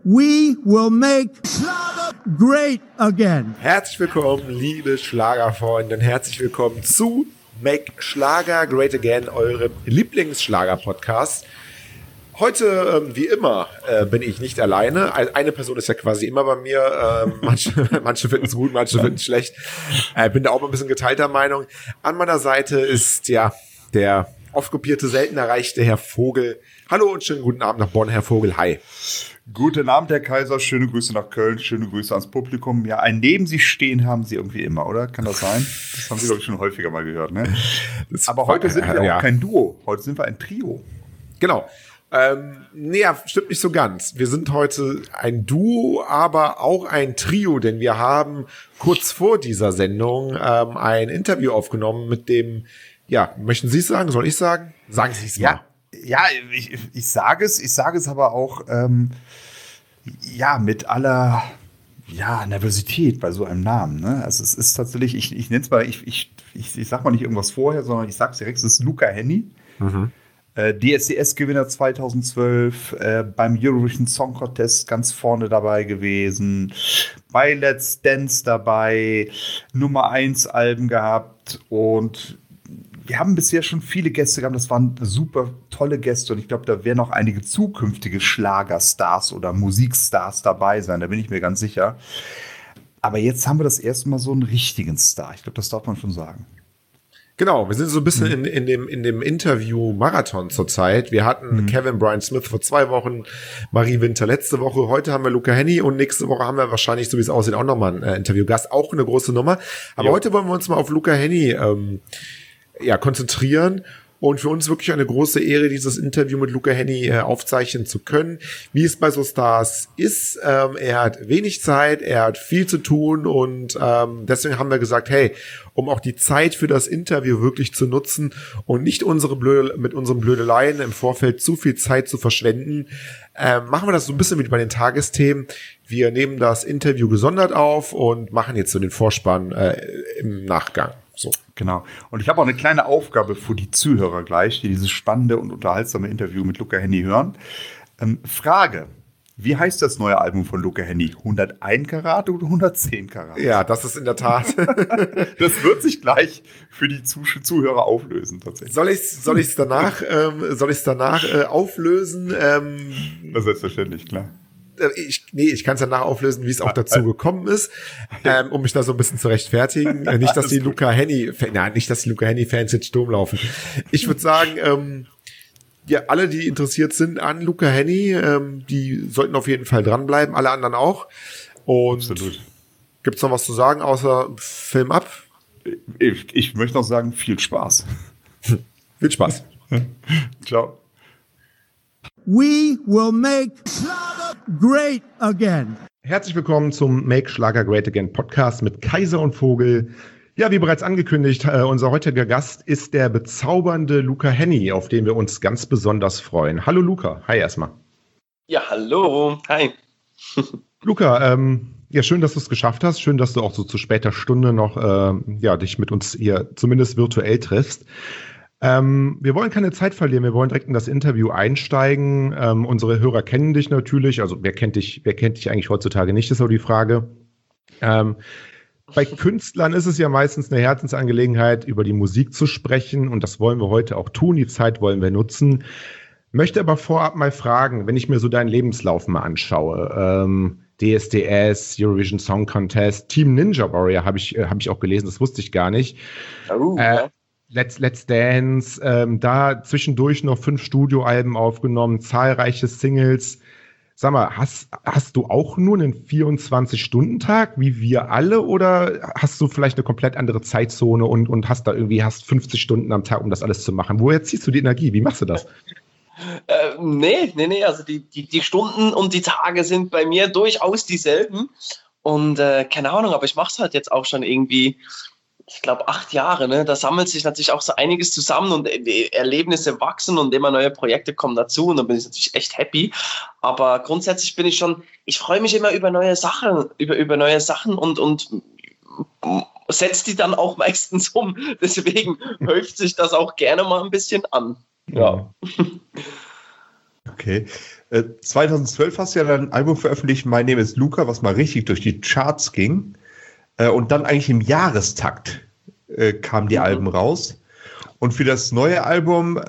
We will make Schlager great again. Herzlich willkommen, liebe Schlagerfreunde, und herzlich willkommen zu Make Schlager Great Again, eurem Lieblingsschlager-Podcast. Heute, wie immer, bin ich nicht alleine. Eine Person ist ja quasi immer bei mir. Manche finden es gut, manche finden es schlecht. Bin da auch ein bisschen geteilter Meinung. An meiner Seite ist ja der oft kopierte, selten erreichte Herr Vogel. Hallo und schönen guten Abend nach Bonn, Herr Vogel. Hi. Guten Abend, Herr Kaiser. Schöne Grüße nach Köln. Schöne Grüße ans Publikum. Ja, ein neben Sie stehen haben Sie irgendwie immer, oder? Kann das sein? Das haben Sie, glaube ich, schon häufiger mal gehört, ne? Aber heute sind wir auch kein Duo. Heute sind wir ein Trio. Genau. Nee, stimmt nicht so ganz. Wir sind heute ein Duo, aber auch ein Trio, denn wir haben kurz vor dieser Sendung ein Interview aufgenommen mit dem, ja, möchten Sie es sagen? Soll ich sagen? Sagen Sie es mal. Ja, ich sage es aber auch, mit aller Nervosität bei so einem Namen. Ne? Also es ist tatsächlich, ich nenne es mal, ich sag mal nicht irgendwas vorher, sondern ich sage es direkt, es ist Luca Hänni. Mhm. DSDS-Gewinner 2012, beim Eurovision Song Contest ganz vorne dabei gewesen, bei Let's Dance dabei, Nummer 1 Alben gehabt, und wir haben bisher schon viele Gäste gehabt, das waren super tolle Gäste, und ich glaube, da werden auch einige zukünftige Schlagerstars oder Musikstars dabei sein, da bin ich mir ganz sicher. Aber jetzt haben wir das erste Mal so einen richtigen Star, ich glaube, das darf man schon sagen. Genau, wir sind so ein bisschen in dem Interview-Marathon zurzeit. Wir hatten Kevin Brian Smith vor 2 Wochen, Marie Winter letzte Woche, heute haben wir Luca Hänni und nächste Woche haben wir wahrscheinlich, so wie es aussieht, auch nochmal einen Interviewgast, auch eine große Nummer. Aber heute wollen wir uns mal auf Luca Hänni konzentrieren. Und für uns wirklich eine große Ehre, dieses Interview mit Luca Hänni aufzeichnen zu können. Wie es bei so Stars ist, er hat wenig Zeit, er hat viel zu tun, und deswegen haben wir gesagt, hey, um auch die Zeit für das Interview wirklich zu nutzen und nicht mit unseren Blödeleien im Vorfeld zu viel Zeit zu verschwenden, machen wir das so ein bisschen wie bei den Tagesthemen. Wir nehmen das Interview gesondert auf und machen jetzt so den Vorspann im Nachgang. So. Genau. Und ich habe auch eine kleine Aufgabe für die Zuhörer gleich, die dieses spannende und unterhaltsame Interview mit Luca Hänni hören. Frage: Wie heißt das neue Album von Luca Hänni? 101 Karat oder 110 Karat? Ja, das ist in der Tat. Das wird sich gleich für die Zuhörer auflösen, tatsächlich. Soll ich es danach auflösen? Das ist selbstverständlich, klar. Ich kann es danach auflösen, wie es auch dazu gekommen ist, um mich da so ein bisschen zu rechtfertigen. Nicht, dass die Luca Hänni-Fans jetzt Sturm laufen. Ich würde sagen, alle, die interessiert sind an Luca Hänni, die sollten auf jeden Fall dranbleiben, alle anderen auch. Und absolut. Gibt's noch was zu sagen, außer Film ab? Ich möchte noch sagen, viel Spaß. Viel Spaß. Ciao. We will make Schlager great again. Herzlich willkommen zum Make Schlager Great Again Podcast mit Kaiser und Vogel. Ja, wie bereits angekündigt, unser heutiger Gast ist der bezaubernde Luca Hänni, auf den wir uns ganz besonders freuen. Hallo Luca, hi erstmal. Ja, hallo, hi. Luca, schön, dass du es geschafft hast. Schön, dass du auch so zu später Stunde noch dich mit uns hier zumindest virtuell triffst. Wir wollen keine Zeit verlieren, wir wollen direkt in das Interview einsteigen. Unsere Hörer kennen dich natürlich, also wer kennt dich eigentlich heutzutage nicht, ist so die Frage. Bei Künstlern ist es ja meistens eine Herzensangelegenheit, über die Musik zu sprechen, und das wollen wir heute auch tun, die Zeit wollen wir nutzen. Möchte aber vorab mal fragen, wenn ich mir so deinen Lebenslauf mal anschaue, DSDS, Eurovision Song Contest, Team Ninja Warrior habe ich auch gelesen, das wusste ich gar nicht. Let's Dance, da zwischendurch noch 5 Studioalben aufgenommen, zahlreiche Singles. Sag mal, hast du auch nur einen 24-Stunden-Tag, wie wir alle, oder hast du vielleicht eine komplett andere Zeitzone und hast 50 Stunden am Tag, um das alles zu machen? Woher ziehst du die Energie? Wie machst du das? Nee, also die Stunden und die Tage sind bei mir durchaus dieselben, und keine Ahnung, aber ich mache es halt jetzt auch schon irgendwie, ich glaube, 8 Jahre, ne? Da sammelt sich natürlich auch so einiges zusammen, und Erlebnisse wachsen und immer neue Projekte kommen dazu, und da bin ich natürlich echt happy. Aber grundsätzlich ich freue mich immer über neue Sachen, über neue Sachen und setze die dann auch meistens um. Deswegen häuft sich das auch gerne mal ein bisschen an. Ja. Okay. 2012 hast du ja dann ein Album veröffentlicht, My Name is Luca, was mal richtig durch die Charts ging. Und dann eigentlich im Jahrestakt kamen die Alben raus. Und für das neue Album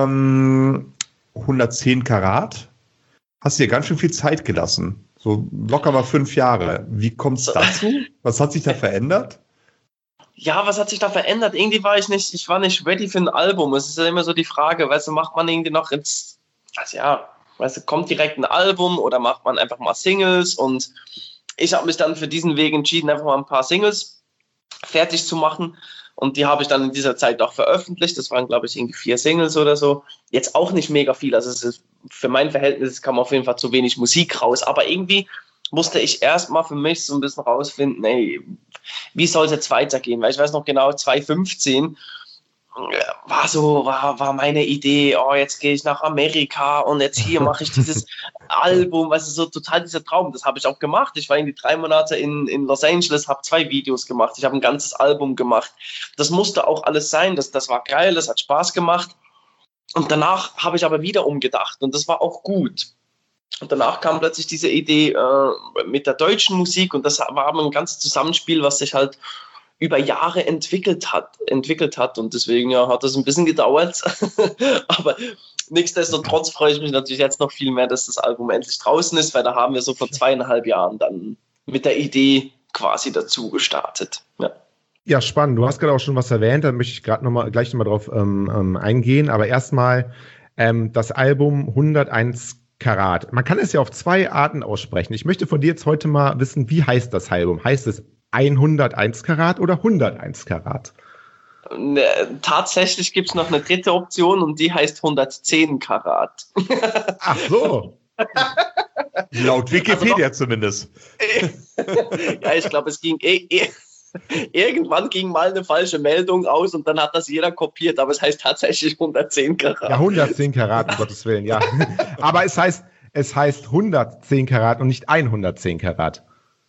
110 Karat hast du dir ganz schön viel Zeit gelassen. So locker mal 5 Jahre. Wie kommt es dazu? Was hat sich da verändert? Ja, was hat sich da verändert? Irgendwie war ich war nicht ready für ein Album. Es ist ja immer so die Frage, weißt du, macht man irgendwie noch jetzt, also ja, weißt du, kommt direkt ein Album oder macht man einfach mal Singles? Und ich habe mich dann für diesen Weg entschieden, einfach mal ein paar Singles fertig zu machen. Und die habe ich dann in dieser Zeit auch veröffentlicht. Das waren, glaube ich, irgendwie 4 Singles oder so. Jetzt auch nicht mega viel. Also es ist, für mein Verhältnis kam auf jeden Fall zu wenig Musik raus. Aber irgendwie musste ich erstmal für mich so ein bisschen rausfinden, ey, wie soll es jetzt weitergehen? Weil ich weiß noch genau, 2015 war meine Idee, oh, jetzt gehe ich nach Amerika und jetzt hier mache ich dieses Album, weißt du, so total dieser Traum. Das habe ich auch gemacht. Ich war irgendwie 3 Monate in Los Angeles, habe 2 Videos gemacht, ich habe ein ganzes Album gemacht. Das musste auch alles sein, das war geil, das hat Spaß gemacht. Und danach habe ich aber wieder umgedacht und das war auch gut. Und danach kam plötzlich diese Idee mit der deutschen Musik und das war aber ein ganzes Zusammenspiel, was sich halt über Jahre entwickelt hat und deswegen hat das ein bisschen gedauert, aber nichtsdestotrotz freue ich mich natürlich jetzt noch viel mehr, dass das Album endlich draußen ist, weil da haben wir so vor 2,5 Jahren dann mit der Idee quasi dazu gestartet. Ja, spannend. Du hast gerade auch schon was erwähnt, da möchte ich gleich nochmal drauf eingehen, aber erstmal das Album 101 Karat. Man kann es ja auf 2 Arten aussprechen. Ich möchte von dir jetzt heute mal wissen, wie heißt das Album? Heißt es 101 Karat oder 101 Karat? Tatsächlich gibt es noch eine dritte Option und die heißt 110 Karat. Ach so. Laut Wikipedia zumindest. Ja, ich glaube, es ging irgendwann ging mal eine falsche Meldung aus und dann hat das jeder kopiert, aber es heißt tatsächlich 110 Karat. Ja, 110 Karat, um Gottes Willen, ja. Aber es heißt 110 Karat und nicht 110 Karat.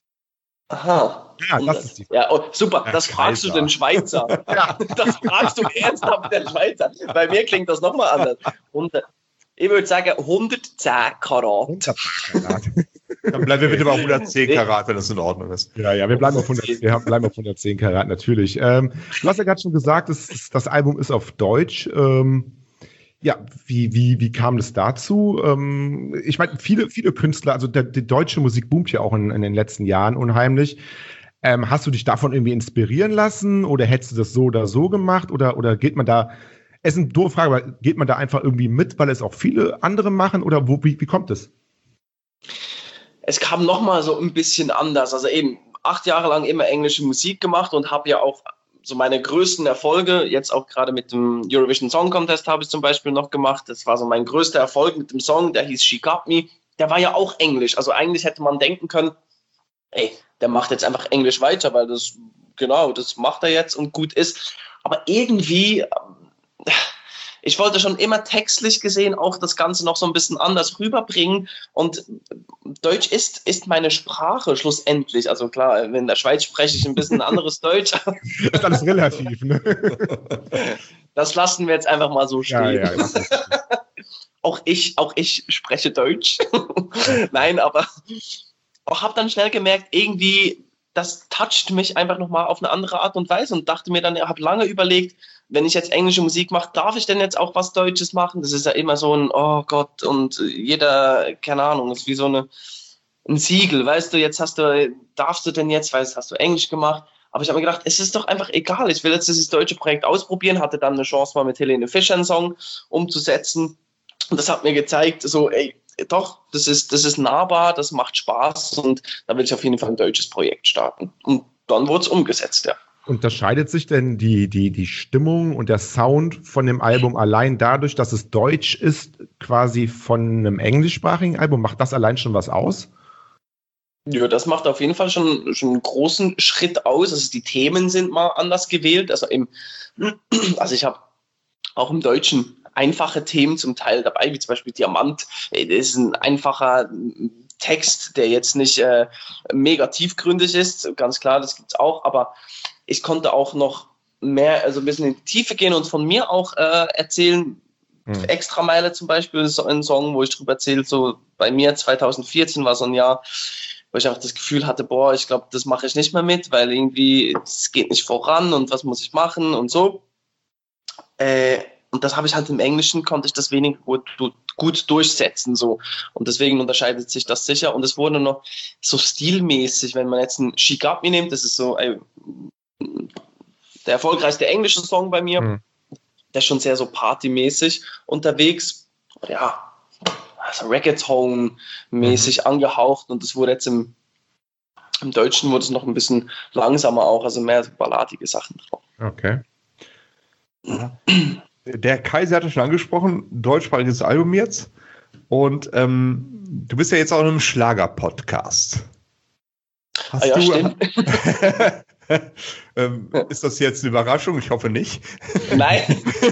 Aha. Ja, das ist die Frage. Ja, oh, super, das fragst du den Schweizer. Ja. Das fragst du ernsthaft den Schweizer. Bei mir klingt das nochmal anders. Ich würde sagen 110 Karat. 110 Karat. Dann bleiben wir bitte bei 110 Karat, wenn das in Ordnung ist. Ja, wir bleiben auf 110 Karat, natürlich. Du hast ja gerade schon gesagt, das Album ist auf Deutsch. Ja, wie kam es dazu? Ich meine, viele Künstler, also die deutsche Musik boomt ja auch in den letzten Jahren unheimlich. Hast du dich davon irgendwie inspirieren lassen oder hättest du das so oder so gemacht oder geht man da, es ist eine doofe Frage, aber geht man da einfach irgendwie mit, weil es auch viele andere machen oder wie kommt es? Es kam nochmal so ein bisschen anders, also eben 8 Jahre lang immer englische Musik gemacht und habe ja auch so meine größten Erfolge, jetzt auch gerade mit dem Eurovision Song Contest habe ich zum Beispiel noch gemacht, das war so mein größter Erfolg mit dem Song, der hieß She Got Me, der war ja auch Englisch, also eigentlich hätte man denken können, ey, der macht jetzt einfach Englisch weiter, weil das macht er jetzt und gut ist. Aber irgendwie, ich wollte schon immer textlich gesehen auch das Ganze noch so ein bisschen anders rüberbringen und Deutsch ist meine Sprache schlussendlich. Also klar, in der Schweiz spreche ich ein bisschen anderes Deutsch. Das ist alles relativ, ne? Das lassen wir jetzt einfach mal so stehen. Ja. Auch ich spreche Deutsch. Nein, aber auch habe dann schnell gemerkt, irgendwie, das toucht mich einfach nochmal auf eine andere Art und Weise und dachte mir dann, ich habe lange überlegt, wenn ich jetzt englische Musik mache, darf ich denn jetzt auch was Deutsches machen? Das ist ja immer so ein, oh Gott, und jeder, keine Ahnung, ist wie so ein Siegel, weißt du, darfst du denn jetzt, weil hast du Englisch gemacht? Aber ich habe mir gedacht, es ist doch einfach egal, ich will jetzt dieses deutsche Projekt ausprobieren, hatte dann eine Chance mal mit Helene Fischer einen Song umzusetzen und das hat mir gezeigt, so, ey, doch, das ist nahbar, das macht Spaß und da will ich auf jeden Fall ein deutsches Projekt starten. Und dann wurde es umgesetzt, ja. Unterscheidet sich denn die Stimmung und der Sound von dem Album allein dadurch, dass es deutsch ist, quasi von einem englischsprachigen Album? Macht das allein schon was aus? Ja, das macht auf jeden Fall schon einen großen Schritt aus. Also die Themen sind mal anders gewählt. Also ich habe auch im Deutschen einfache Themen zum Teil dabei, wie zum Beispiel Diamant. Das ist ein einfacher Text, der jetzt nicht mega tiefgründig ist. Ganz klar, das gibt's auch. Aber ich konnte auch noch mehr, also ein bisschen in die Tiefe gehen und von mir auch erzählen, Extrameile zum Beispiel ist so ein Song, wo ich drüber erzähle, so bei mir 2014 war so ein Jahr, wo ich auch das Gefühl hatte, boah, ich glaube, das mache ich nicht mehr mit, weil irgendwie es geht nicht voran und was muss ich machen und so. Und das habe ich halt im Englischen, konnte ich das weniger gut durchsetzen. So. Und deswegen unterscheidet sich das sicher. Und es wurde noch so stilmäßig, wenn man jetzt einen She Got Me nimmt, das ist so der erfolgreichste englische Song bei mir, der ist schon sehr so partymäßig unterwegs. Ja, also Reggaeton-mäßig angehaucht. Und das wurde jetzt im Deutschen wurde es noch ein bisschen langsamer auch, also mehr so balladige Sachen drauf. Okay. Der Kaiser hatte schon angesprochen, deutschsprachiges Album jetzt. Und du bist ja jetzt auch in einem Schlager-Podcast. Stimmt. Ist das jetzt eine Überraschung? Ich hoffe nicht. Nein.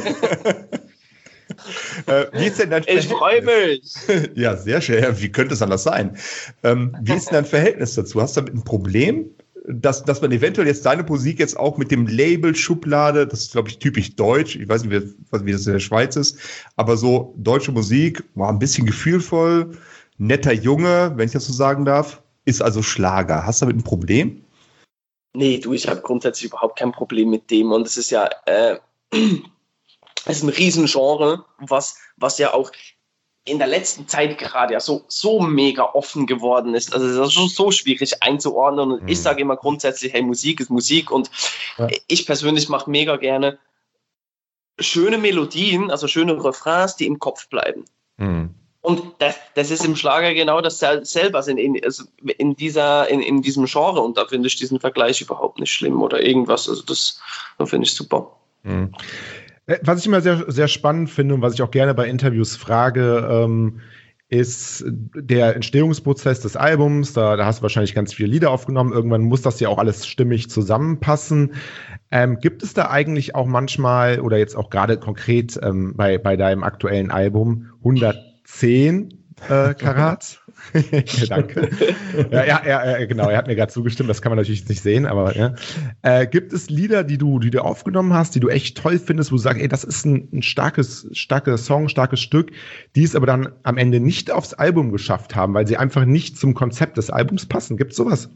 Wie ist denn dein Ich freue mich. Ja, sehr schön. Wie könnte es anders sein? Wie ist denn dein Verhältnis dazu? Hast du damit ein Problem, dass man eventuell jetzt deine Musik jetzt auch mit dem Label Schublade, das ist, glaube ich, typisch deutsch, ich weiß nicht, wie das in der Schweiz ist, aber so deutsche Musik, war ein bisschen gefühlvoll, netter Junge, wenn ich das so sagen darf, ist also Schlager. Hast du damit ein Problem? Nee, ich habe grundsätzlich überhaupt kein Problem mit dem. Und es ist ja es ist ein Riesengenre, was ja auch in der letzten Zeit gerade ja so mega offen geworden ist. Also es ist so schwierig einzuordnen. Und ich sage immer grundsätzlich, hey, Musik ist Musik. Und ich persönlich mache mega gerne schöne Melodien, also schöne Refrains, die im Kopf bleiben. Und das ist im Schlager genau dasselbe, also in diesem Genre. Und da finde ich diesen Vergleich überhaupt nicht schlimm oder irgendwas. Also das finde ich super. Was ich immer sehr, sehr spannend finde und was ich auch gerne bei Interviews frage, ist der Entstehungsprozess des Albums. Da hast du wahrscheinlich ganz viele Lieder aufgenommen. Irgendwann muss das ja auch alles stimmig zusammenpassen. Gibt es da eigentlich auch manchmal oder jetzt auch gerade konkret bei deinem aktuellen Album 110 Karat? Danke. Ja, genau, er hat mir gerade zugestimmt, das kann man natürlich nicht sehen, aber ja. Gibt es Lieder, die du aufgenommen hast, die du echt toll findest, wo du sagst, ey, das ist ein starkes Song, starkes Stück, die es aber dann am Ende nicht aufs Album geschafft haben, weil sie einfach nicht zum Konzept des Albums passen? Gibt's sowas?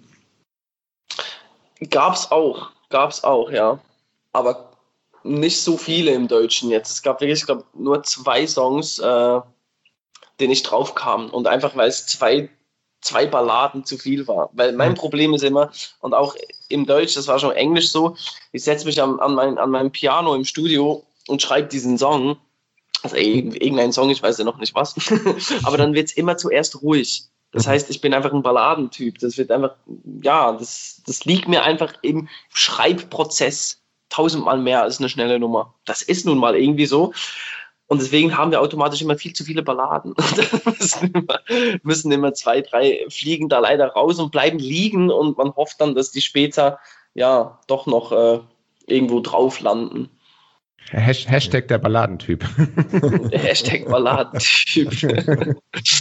Gab's auch, ja. Aber nicht so viele im Deutschen jetzt. Es gab wirklich, ich glaube, nur 2 Songs, den ich drauf kam. Und einfach, weil es zwei Balladen zu viel war. Weil mein Problem ist immer, und auch im Deutsch, das war schon Englisch so, ich setze mich an meinem Piano im Studio und schreibe diesen Song. Also irgendein Song, ich weiß ja noch nicht was. Aber dann wird es immer zuerst ruhig. Das heißt, ich bin einfach ein Balladentyp. Das wird einfach, ja, das liegt mir einfach im Schreibprozess 1000-mal mehr als eine schnelle Nummer. Das ist nun mal irgendwie so. Und deswegen haben wir automatisch immer viel zu viele Balladen. müssen immer 2, 3 fliegen da leider raus und bleiben liegen und man hofft dann, dass die später ja doch noch irgendwo drauf landen. Hashtag der Balladentyp. Hashtag Balladentyp.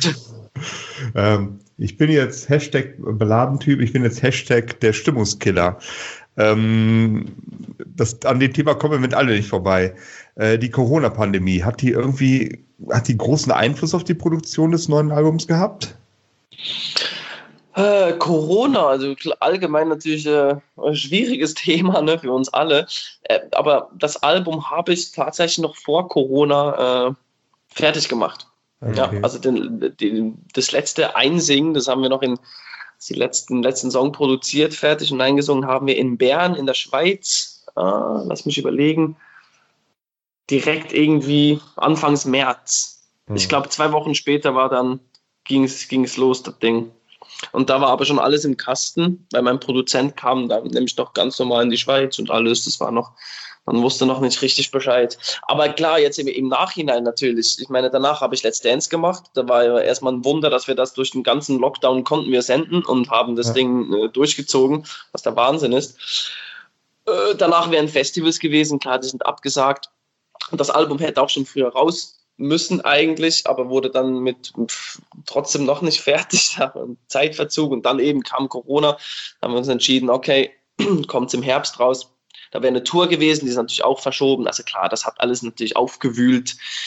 Ich bin jetzt Hashtag Balladentyp, ich bin jetzt Hashtag der Stimmungskiller. An dem Thema kommen wir mit alle nicht vorbei. Die Corona-Pandemie, hat die großen Einfluss auf die Produktion des neuen Albums gehabt? Corona, also allgemein natürlich ein schwieriges Thema, ne, für uns alle. Aber das Album habe ich tatsächlich noch vor Corona fertig gemacht. Okay. Ja, also das letzte Einsingen, das haben wir noch den letzten Song produziert, fertig und eingesungen haben wir in Bern in der Schweiz. Lass mich überlegen. Direkt irgendwie Anfangs März. Ich glaube, 2 Wochen später ging es los, das Ding. Und da war aber schon alles im Kasten, weil mein Produzent kam dann nämlich noch ganz normal in die Schweiz und alles. Man wusste noch nicht richtig Bescheid. Aber klar, jetzt im Nachhinein natürlich. Ich meine, danach habe ich Let's Dance gemacht. Da war ja erstmal ein Wunder, dass wir das durch den ganzen Lockdown konnten wir senden und haben das Ding durchgezogen, was der Wahnsinn ist. Danach wären Festivals gewesen, klar, die sind abgesagt. Und das Album hätte auch schon früher raus müssen eigentlich, aber wurde dann trotzdem noch nicht fertig, Zeitverzug und dann eben kam Corona. Da haben wir uns entschieden, okay, kommt es im Herbst raus. Da wäre eine Tour gewesen, die ist natürlich auch verschoben. Also klar, das hat alles natürlich aufgewühlt.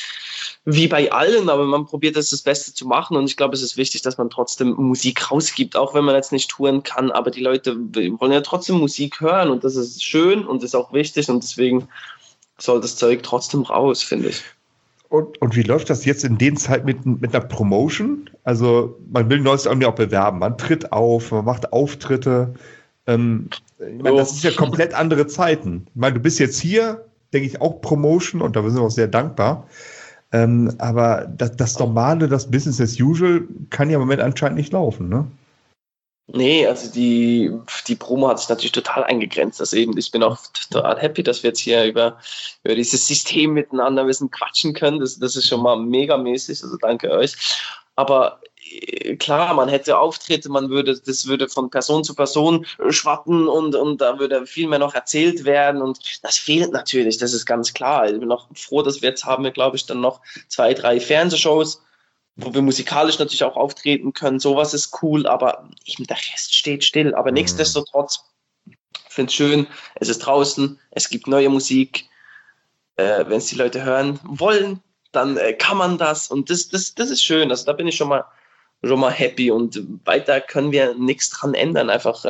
wie bei allen, aber man probiert das Beste zu machen und ich glaube, es ist wichtig, dass man trotzdem Musik rausgibt, auch wenn man jetzt nicht touren kann, aber die Leute wollen ja trotzdem Musik hören und das ist schön und ist auch wichtig und deswegen soll das Zeug trotzdem raus, finde ich. Und wie läuft das jetzt in den Zeit mit einer Promotion? Also man will ein neues Album ja auch bewerben, man tritt auf, man macht Auftritte. Ich meine, das ist ja komplett andere Zeiten. Ich meine, du bist jetzt hier, denke ich, auch Promotion und da sind wir auch sehr dankbar. Aber das Normale, das Business as usual, kann ja im Moment anscheinend nicht laufen, ne? Nee, also die Promo hat sich natürlich total eingegrenzt. Also eben, ich bin auch total happy, dass wir jetzt hier über dieses System miteinander ein bisschen quatschen können. Das ist schon mal mega mäßig, also danke euch. Aber klar, man hätte Auftritte, das würde von Person zu Person schwappen und da würde viel mehr noch erzählt werden und das fehlt natürlich, das ist ganz klar. Ich bin auch froh, dass wir jetzt haben, glaube ich, dann noch 2, 3 Fernsehshows, wo wir musikalisch natürlich auch auftreten können. Sowas ist cool, aber der Rest steht still. Aber nichtsdestotrotz, ich finde es schön, es ist draußen, es gibt neue Musik. Wenn es die Leute hören wollen, dann kann man das und das ist schön. Also da bin ich schon mal happy und weiter können wir nichts dran ändern. Einfach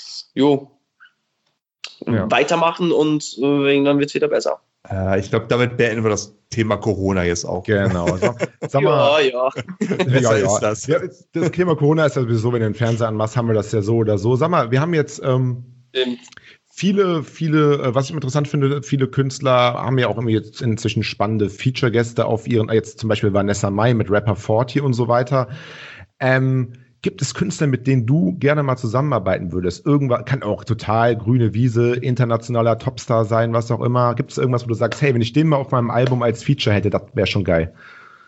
weitermachen und dann wird es wieder besser. Ich glaube, damit beenden wir das Thema Corona jetzt auch. Genau. Sag mal, ja. Ist das. Ja, das Thema Corona ist ja sowieso, wenn du den Fernseher anmachst, haben wir das ja so oder so. Sag mal, wir haben jetzt viele, was ich interessant finde, viele Künstler haben ja auch immer jetzt inzwischen spannende Feature-Gäste auf ihren, jetzt zum Beispiel Vanessa Mai mit Rapper 40 und so weiter. Gibt es Künstler, mit denen du gerne mal zusammenarbeiten würdest? Irgendwas kann auch total grüne Wiese, internationaler Topstar sein, was auch immer. Gibt es irgendwas, wo du sagst, hey, wenn ich den mal auf meinem Album als Feature hätte, das wäre schon geil?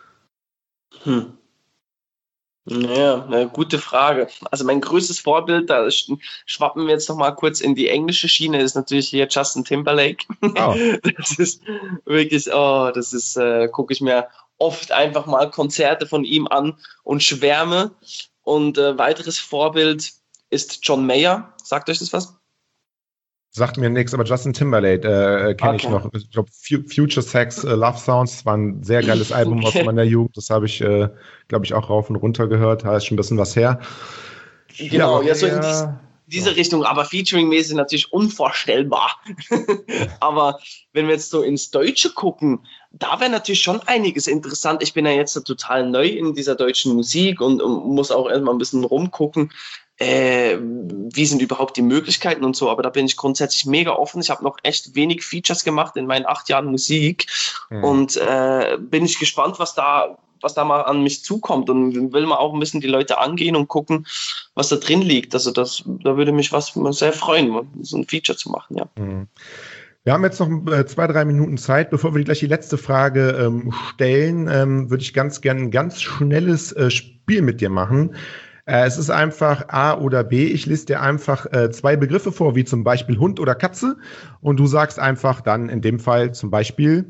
Ja, eine gute Frage. Also mein größtes Vorbild, da schwappen wir jetzt noch mal kurz in die englische Schiene, ist natürlich hier Justin Timberlake. Oh. Das ist wirklich, gucke ich mir oft einfach mal Konzerte von ihm an und schwärme. Und weiteres Vorbild ist John Mayer. Sagt euch das was? Sagt mir nichts, aber Justin Timberlake kenne ich noch. Ich glaube, Future Sex, Love Sounds war ein sehr geiles Album aus meiner Jugend. Das habe ich, glaube ich, auch rauf und runter gehört. Da ist schon ein bisschen was her. Genau, ja, so in diese Richtung, aber featuring-mäßig natürlich unvorstellbar. Aber wenn wir jetzt so ins Deutsche gucken, da wäre natürlich schon einiges interessant. Ich bin ja jetzt total neu in dieser deutschen Musik und muss auch erstmal ein bisschen rumgucken, wie sind überhaupt die Möglichkeiten und so, aber da bin ich grundsätzlich mega offen. Ich habe noch echt wenig Features gemacht in meinen 8 Jahren Musik und bin ich gespannt, was da mal an mich zukommt und will mal auch ein bisschen die Leute angehen und gucken, was da drin liegt. Also da würde mich was sehr freuen, so ein Feature zu machen, ja. Wir haben jetzt noch 2, 3 Minuten Zeit. Bevor wir gleich die letzte Frage stellen, würde ich ganz gerne ein ganz schnelles Spiel mit dir machen. Es ist einfach A oder B. Ich lese dir einfach 2 Begriffe vor, wie zum Beispiel Hund oder Katze. Und du sagst einfach dann in dem Fall zum Beispiel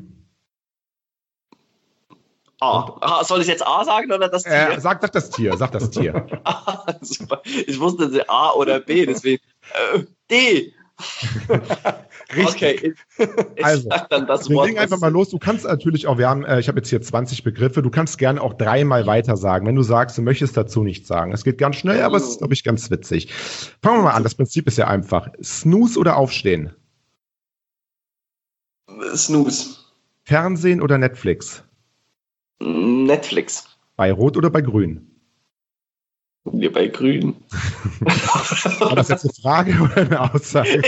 A. Soll ich jetzt A sagen oder das Tier? Sag das Tier. Super. Ich wusste A oder B, deswegen D. Richtig. Okay, ich sag dann das wir Wort. legen einfach mal los. Du kannst natürlich auch, ich habe jetzt hier 20 Begriffe, du kannst gerne auch 3-mal weiter sagen, wenn du sagst, du möchtest dazu nichts sagen. Es geht ganz schnell, aber es ist, glaube ich, ganz witzig. Fangen wir mal an, das Prinzip ist ja einfach. Snooze oder Aufstehen? Snooze. Fernsehen oder Netflix? Netflix. Bei Rot oder bei Grün? Wir bei Grün. War das jetzt eine Frage oder eine Aussage?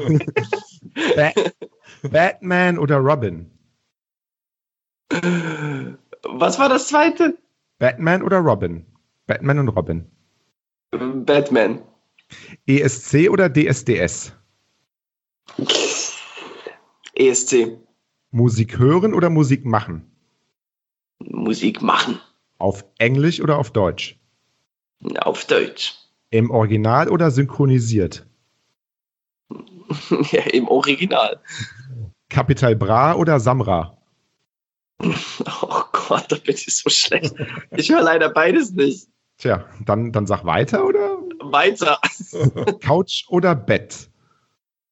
Batman oder Robin? Was war das zweite? Batman oder Robin? Batman und Robin. Batman. ESC oder DSDS? ESC. Musik hören oder Musik machen? Musik machen. Auf Englisch oder auf Deutsch? Auf Deutsch. Im Original oder synchronisiert? Ja, im Original. Capital Bra oder Samra? Oh Gott, da bin ich so schlecht. Ich höre leider beides nicht. Tja, dann sag weiter, oder? Weiter. Couch oder Bett?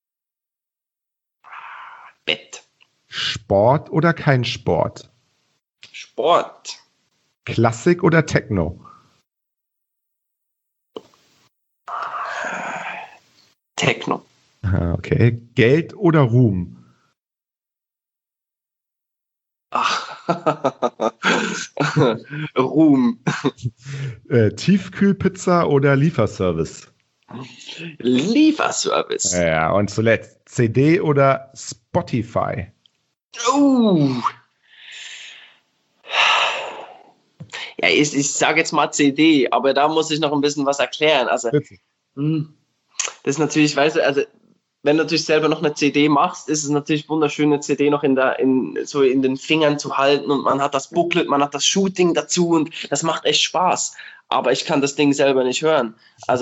Bett. Sport oder kein Sport? Sport. Klassik oder Techno? Techno. Okay. Geld oder Ruhm? Ruhm. Tiefkühlpizza oder Lieferservice? Lieferservice. Ja, und zuletzt CD oder Spotify? Ja, ich sage jetzt mal CD, aber da muss ich noch ein bisschen was erklären. Also, das ist natürlich, weißt du, also wenn du natürlich selber noch eine CD machst, ist es natürlich wunderschön, eine CD noch in den Fingern zu halten und man hat das Booklet, man hat das Shooting dazu und das macht echt Spaß. Aber ich kann das Ding selber nicht hören. Also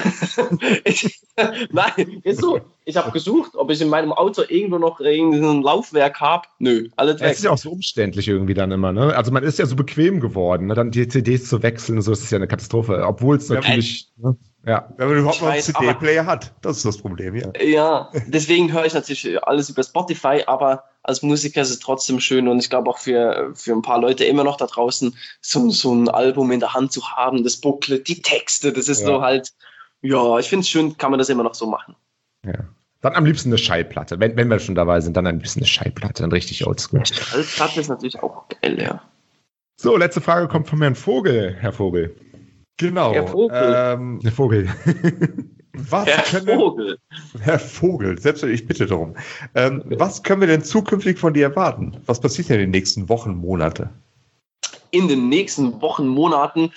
nein, ist so. Ich habe gesucht, ob ich in meinem Auto irgendwo noch ein Laufwerk habe. Nö, alles weg. Es ist ja auch so umständlich irgendwie dann immer, ne? Also man ist ja so bequem geworden, ne? Dann die CDs zu wechseln, so ist es ja eine Katastrophe. Obwohl es natürlich, ne? Ja. Wenn man überhaupt noch einen CD-Player hat, das ist das Problem, ja. Ja, deswegen höre ich natürlich alles über Spotify, aber als Musiker ist es trotzdem schön und ich glaube auch für ein paar Leute immer noch da draußen so ein Album in der Hand zu haben, das Booklet, die Texte, das ist so halt, ja, ich finde es schön, kann man das immer noch so machen. Ja. Dann am liebsten eine Schallplatte. Wenn wir schon dabei sind, dann ein bisschen eine Schallplatte, dann richtig oldschool. Schallplatte ist natürlich auch geil, ja. So, letzte Frage kommt von Herrn Vogel, Herr Vogel. Genau. Herr Vogel. Herr Vogel. Herr Vogel, selbstverständlich, ich bitte darum. Was können wir denn zukünftig von dir erwarten? Was passiert denn in den nächsten Wochen, Monate? In den nächsten Wochen, Monaten,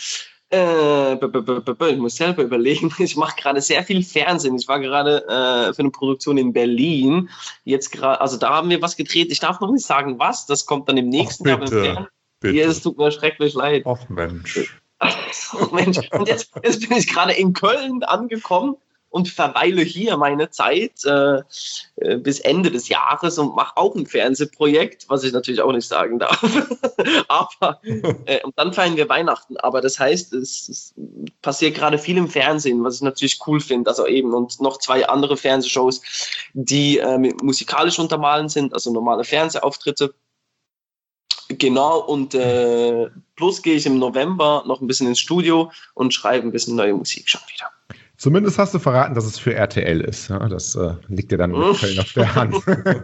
ich muss selber überlegen, ich mache gerade sehr viel Fernsehen. Ich war gerade für eine Produktion in Berlin. Jetzt gerade, also da haben wir was gedreht. Ich darf noch nicht sagen, was. Das kommt dann im nächsten Jahr im Fernsehen. Es tut mir schrecklich leid. Ach Mensch. Oh Mensch, und jetzt bin ich gerade in Köln angekommen und verweile hier meine Zeit bis Ende des Jahres und mache auch ein Fernsehprojekt, was ich natürlich auch nicht sagen darf. Aber und dann feiern wir Weihnachten. Aber das heißt, es passiert gerade viel im Fernsehen, was ich natürlich cool finde. Also eben und noch 2 andere Fernsehshows, die musikalisch untermalen sind, also normale Fernsehauftritte. Genau, und plus gehe ich im November noch ein bisschen ins Studio und schreibe ein bisschen neue Musik schon wieder. Zumindest hast du verraten, dass es für RTL ist. Ja, das liegt dir dann mit Köln auf der Hand.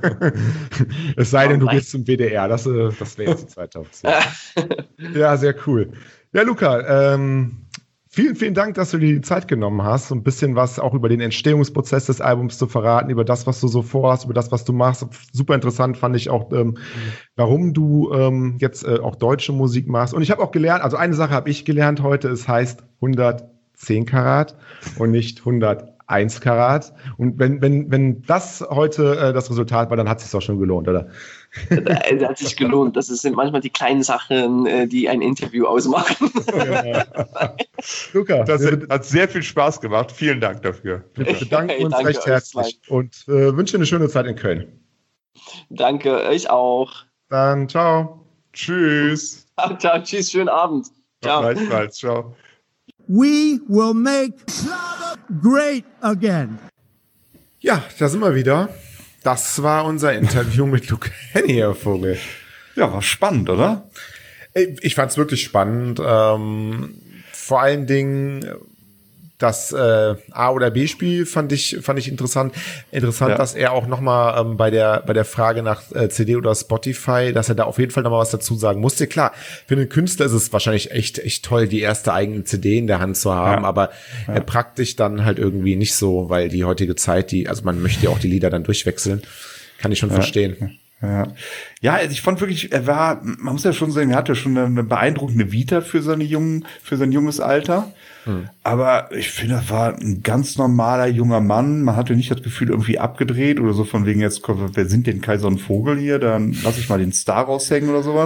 Es sei denn, du gehst zum WDR. Das wäre jetzt die zweite Option. Ja, sehr cool. Ja, Luca, vielen, vielen Dank, dass du dir die Zeit genommen hast, so ein bisschen was auch über den Entstehungsprozess des Albums zu verraten, über das, was du so vorhast, über das, was du machst. Super interessant fand ich auch, warum du jetzt auch deutsche Musik machst. Und ich habe auch gelernt, also eine Sache habe ich gelernt heute, es heißt 110 Karat und nicht 101 Karat. Und wenn das heute das Resultat war, dann hat es sich auch schon gelohnt, oder? Das hat sich gelohnt. Das sind manchmal die kleinen Sachen, die ein Interview ausmachen. Ja. Luca, das hat sehr viel Spaß gemacht. Vielen Dank dafür. Wir bedanken uns recht herzlich und wünschen eine schöne Zeit in Köln. Danke, euch auch. Dann ciao. Tschüss. Ciao, tschüss, schönen Abend. Ciao. Gleichfalls, ciao. We will make Schlager great again. Ja, da sind wir wieder. Das war unser Interview mit Luca Hänni, Herr Vogel. Ja, war spannend, oder? Ich fand es wirklich spannend. Vor allen Dingen das A- oder B-Spiel fand ich interessant. Interessant, ja, dass er auch nochmal bei der Frage nach CD oder Spotify, dass er da auf jeden Fall nochmal was dazu sagen musste. Klar, für einen Künstler ist es wahrscheinlich echt toll, die erste eigene CD in der Hand zu haben, aber praktisch dann halt irgendwie nicht so, weil die heutige Zeit, also man möchte ja auch die Lieder dann durchwechseln. Kann ich schon verstehen. Ja, also ich fand wirklich, man muss ja schon sagen, er hatte schon eine beeindruckende Vita für sein junges Alter. Aber ich finde, er war ein ganz normaler junger Mann. Man hatte nicht das Gefühl, irgendwie abgedreht oder so von wegen, jetzt kommt, wer sind denn Kaiser und Vogel hier? Dann lass ich mal den Star raushängen oder sowas.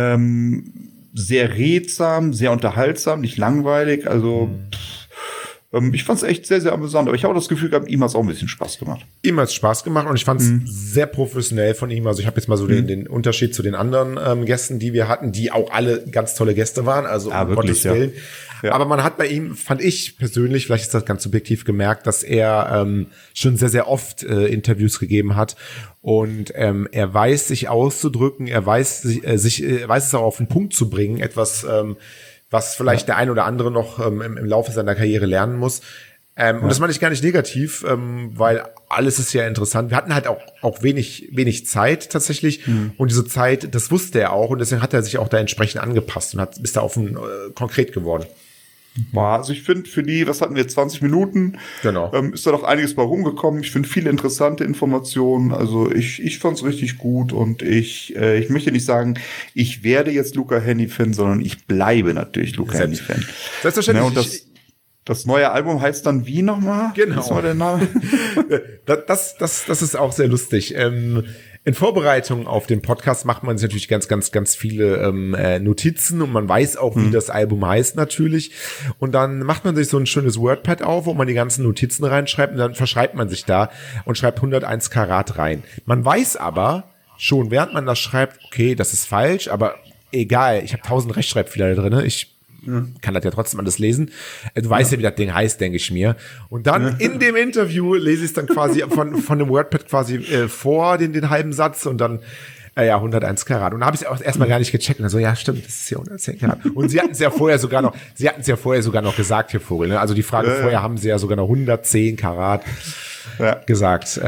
Sehr redsam, sehr unterhaltsam, nicht langweilig. Also Ich fand es echt sehr, sehr amüsant. Aber ich habe das Gefühl gehabt, ihm hat es auch ein bisschen Spaß gemacht. Ihm hat es Spaß gemacht und ich fand es sehr professionell von ihm. Also ich habe jetzt mal so den Unterschied zu den anderen Gästen, die wir hatten, die auch alle ganz tolle Gäste waren. Also um Gottes Willen. Ja. Aber man hat bei ihm, fand ich persönlich, vielleicht ist das ganz subjektiv gemerkt, dass er schon sehr, sehr oft Interviews gegeben hat. Und er weiß, sich auszudrücken, er weiß, weiß es auch auf den Punkt zu bringen. Etwas, was vielleicht der ein oder andere noch im Laufe seiner Karriere lernen muss. Und das meine ich gar nicht negativ, weil alles ist ja interessant. Wir hatten halt auch wenig Zeit tatsächlich. Und diese Zeit, das wusste er auch. Und deswegen hat er sich auch da entsprechend angepasst und ist da konkret geworden. Also ich finde, für die, was hatten wir, 20 Minuten, genau. Ist da doch einiges bei rumgekommen. Ich finde viele interessante Informationen. Also ich fand es richtig gut und ich möchte nicht sagen, ich werde jetzt Luca Hänni-Fan, sondern ich bleibe natürlich Luca Hänni-Fan. Selbstverständlich. Ja, und das neue Album heißt dann wie nochmal? Genau. Was war der Name? Das ist auch sehr lustig. In Vorbereitung auf den Podcast macht man sich natürlich ganz viele Notizen und man weiß auch, wie das Album heißt natürlich. Und dann macht man sich so ein schönes Wordpad auf, wo man die ganzen Notizen reinschreibt und dann verschreibt man sich da und schreibt 101 Karat rein. Man weiß aber schon, während man das schreibt, okay, das ist falsch, aber egal, ich habe 1000 Rechtschreibfehler da drin, ich kann das ja trotzdem alles lesen. Du weißt ja, wie das Ding heißt, denke ich mir. Und dann in dem Interview lese ich es dann quasi von dem Wordpad quasi vor, den halben Satz und dann 101 Karat. Und da habe ich es auch erstmal gar nicht gecheckt. Und dann so, ja, stimmt, das ist hier 110 Karat. Und sie hatten es ja vorher sogar noch gesagt, hier Vogel. Ne? Also die Frage vorher haben sie ja sogar noch 110 Karat gesagt.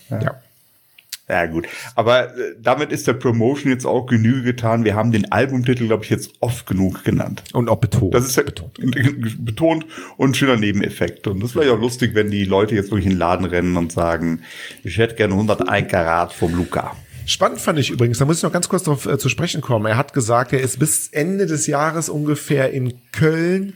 Ja, gut. Aber damit ist der Promotion jetzt auch Genüge getan. Wir haben den Albumtitel, glaube ich, jetzt oft genug genannt. Und auch betont. Das ist ja betont und ein schöner Nebeneffekt. Und das ist vielleicht auch lustig, wenn die Leute jetzt wirklich in den Laden rennen und sagen, ich hätte gerne 101 Karat vom Luca. Spannend fand ich übrigens, da muss ich noch ganz kurz darauf zu sprechen kommen. Er hat gesagt, er ist bis Ende des Jahres ungefähr in Köln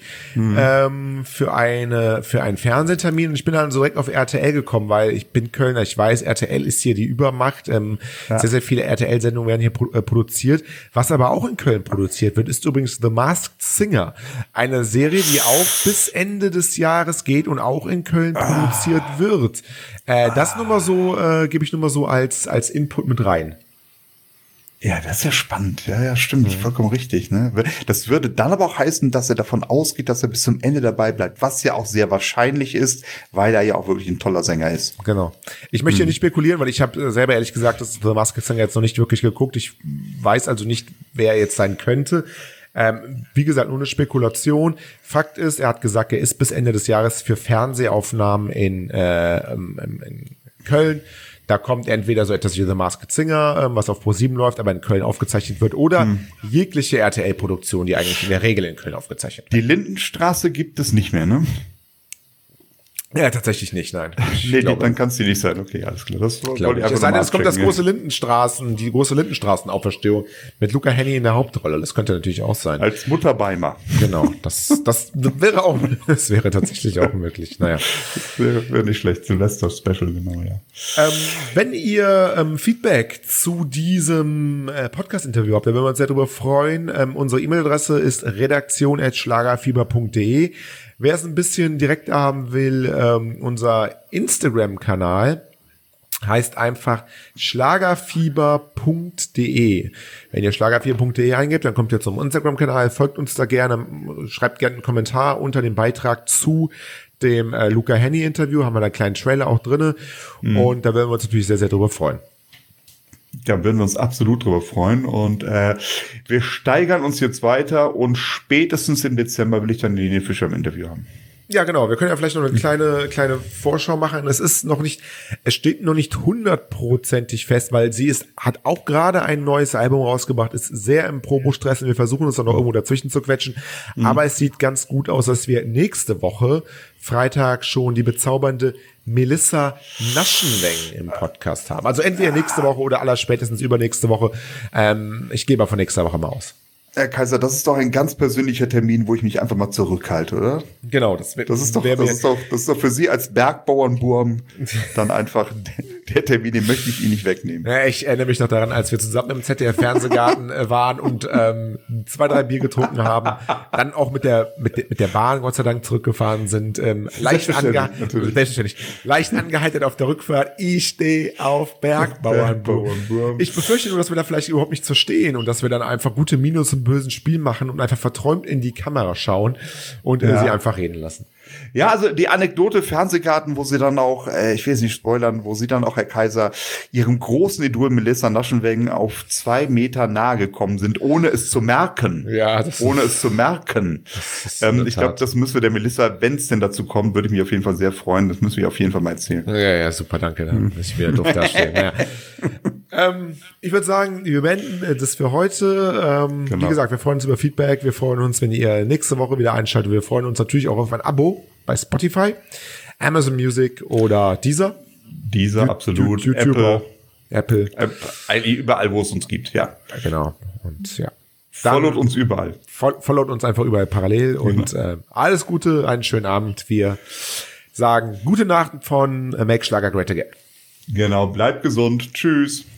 für einen Fernsehtermin. Und ich bin dann so direkt auf RTL gekommen, weil ich bin Kölner, ich weiß, RTL ist hier die Übermacht. Sehr, sehr viele RTL-Sendungen werden hier produziert. Was aber auch in Köln produziert wird, ist übrigens The Masked Singer. Eine Serie, die auch bis Ende des Jahres geht und auch in Köln produziert wird. Das nur mal so, gebe ich nur mal so als Input mit rein. Ja, das ist ja spannend. Ja, stimmt. Vollkommen richtig. Ne? Das würde dann aber auch heißen, dass er davon ausgeht, dass er bis zum Ende dabei bleibt, was ja auch sehr wahrscheinlich ist, weil er ja auch wirklich ein toller Sänger ist. Genau. Ich möchte hier nicht spekulieren, weil ich habe selber ehrlich gesagt das The Masked Singer jetzt noch nicht wirklich geguckt. Ich weiß also nicht, wer er jetzt sein könnte. Wie gesagt, nur eine Spekulation. Fakt ist, er hat gesagt, er ist bis Ende des Jahres für Fernsehaufnahmen in Köln. Da kommt entweder so etwas wie The Masked Singer, was auf Pro7 läuft, aber in Köln aufgezeichnet wird, oder jegliche RTL-Produktion, die eigentlich in der Regel in Köln aufgezeichnet wird. Die Lindenstraße gibt es nicht mehr, ne? Ja, tatsächlich nicht, nein. Dann kann es die nicht sein. Okay, alles klar. Das glaube ich. Es sei denn, es kommt die große Lindenstraßenauferstehung mit Luca Hänni in der Hauptrolle. Das könnte natürlich auch sein. Als Mutter Beimer. Genau. Das wäre tatsächlich auch möglich. Naja. Das wäre nicht schlecht. Silvester Special, genau, ja. Wenn ihr Feedback zu diesem Podcast-Interview habt, dann würden wir uns sehr darüber freuen. Unsere E-Mail-Adresse ist redaktion@schlagerfieber.de. Wer es ein bisschen direkter haben will, unser Instagram-Kanal heißt einfach schlagerfieber.de. Wenn ihr schlagerfieber.de eingebt, dann kommt ihr zum Instagram-Kanal, folgt uns da gerne, schreibt gerne einen Kommentar unter dem Beitrag zu dem Luca Hänni-Interview, haben wir da einen kleinen Trailer auch drinne und da werden wir uns natürlich sehr, sehr drüber freuen. Da würden wir uns absolut drüber freuen und wir steigern uns jetzt weiter und spätestens im Dezember will ich dann Helene Fischer im Interview haben. Ja, genau. Wir können ja vielleicht noch eine kleine Vorschau machen. Es steht noch nicht 100%ig fest, weil hat auch gerade ein neues Album rausgebracht, ist sehr im Probo-Stress und wir versuchen uns dann noch irgendwo dazwischen zu quetschen. Aber es sieht ganz gut aus, dass wir nächste Woche Freitag schon die bezaubernde Melissa Naschenweng im Podcast haben. Also entweder nächste Woche oder allerspätestens übernächste Woche. Ich gehe mal von nächster Woche mal aus. Herr Kaiser, das ist doch ein ganz persönlicher Termin, wo ich mich einfach mal zurückhalte, oder? Genau, das ist doch für Sie als Bergbauernburm dann einfach Der Termin, den möchte ich Ihnen nicht wegnehmen. Ja, ich erinnere mich noch daran, als wir zusammen im ZDF-Fernsehgarten waren und 2, 3 Bier getrunken haben, dann auch mit der Bahn Gott sei Dank zurückgefahren sind, leicht angeheitert auf der Rückfahrt. Ich stehe auf Bergbauernburm. Ich befürchte nur, dass wir da vielleicht überhaupt nicht verstehen und dass wir dann einfach gute Miene zum bösen Spiel machen und einfach verträumt in die Kamera schauen und sie einfach reden lassen. Ja, also die Anekdote Fernsehgarten, wo sie dann auch, ich will es nicht spoilern, wo sie dann auch, Herr Kaiser, ihrem großen Idol Melissa Naschenweng auf 2 Meter nahe gekommen sind, ohne es zu merken. Ja, ich glaube, das müssen wir der Melissa, wenn es denn dazu kommt, würde ich mich auf jeden Fall sehr freuen. Das müssen wir auf jeden Fall mal erzählen. Ja, super, danke. Dann muss ich wieder doof dastehen. Naja. Ich würde sagen, wir beenden das für heute. Wie gesagt, wir freuen uns über Feedback. Wir freuen uns, wenn ihr nächste Woche wieder einschaltet. Wir freuen uns natürlich auch auf ein Abo bei Spotify, Amazon Music oder Deezer. Deezer, absolut. YouTube, Apple. Eigentlich überall, wo es uns gibt, ja. Genau. Und ja. Followt uns überall. Followt uns einfach überall parallel. Und alles Gute, einen schönen Abend. Wir sagen gute Nacht von Make Schlager Great Again. Genau, bleibt gesund. Tschüss.